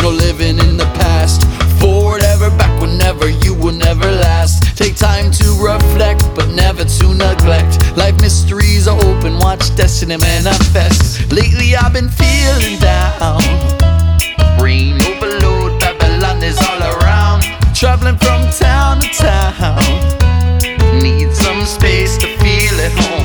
no living in the past. Forward ever, back whenever, you will never last. Take time to reflect, but never to neglect. Life mysteries are open, watch destiny manifest. Lately I've been feeling down, brain overload, Babylon is all around. Traveling from town to town, need some space to feel at home.